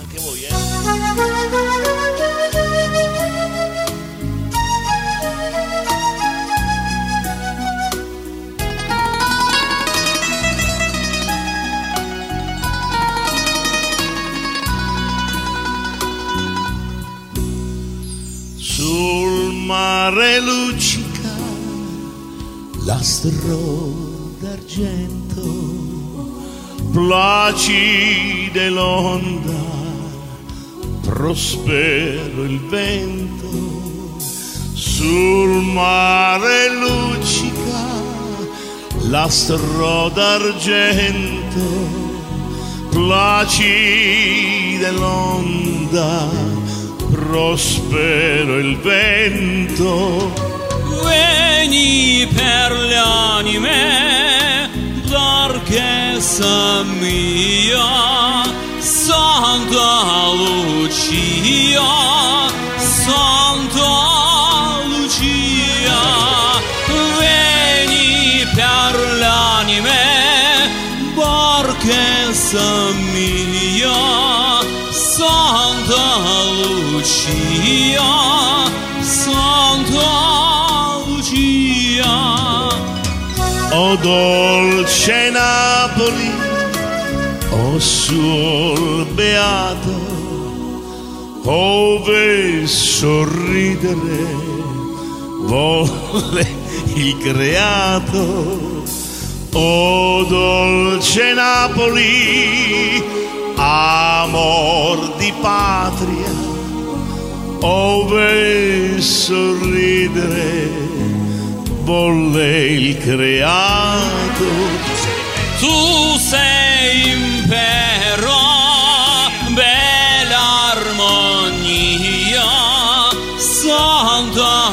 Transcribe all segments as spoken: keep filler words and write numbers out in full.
anche voi, eh. Sul mare luccica l'astro d'argento, placide l'onda, prospero il vento. Sul mare luccica l'astro d'argento, placide l'onda, prospero il vento. Vieni per le anime, l'orchestra mia, Santa Lucia, Santa Lucia. Vieni per le anime, l'orchestra mia, Santa Lucia, Santa Lucia. O dolce Napoli, o suol beato, ove sorridere volle il creato. O dolce Napoli, amor di patria, ove sorridere volle il creato. Tu sei impero, bella armonia, Santa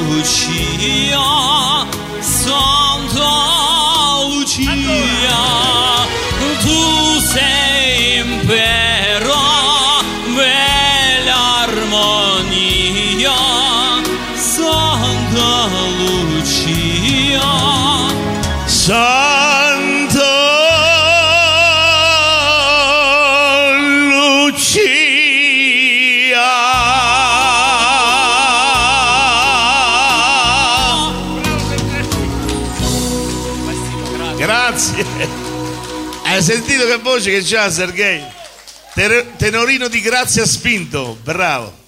Lucia, Santa Lucia. Tu sei impero, bella armonia, Santa Lucia. Santa Lucia. Grazie. Hai sentito che voce che c'ha Sergei? Tenorino di Grazia Spinto, bravo.